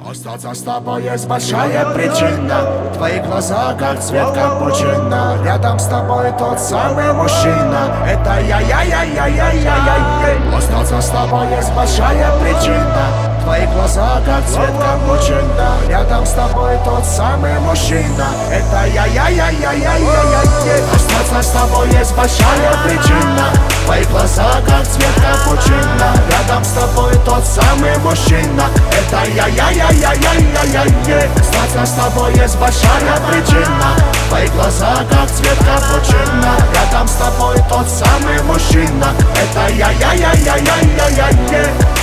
Остаться с тобой есть большая причина. Твои глаза как цвет капучино. Рядом с тобой тот самый мужчина. Это я. Остаться с тобой есть большая причина. Твои глаза как цвет капучино. Рядом с тобой тот самый мужчина. Это я. Остаться с тобой есть большая причина. Твои глаза как цвет капучино. Рядом с тобой тот самый мужчина. Это я. Остаться с тобой есть большая причина. Твои глаза как цвет капучино. Рядом с тобой тот самый мужчина. Это я.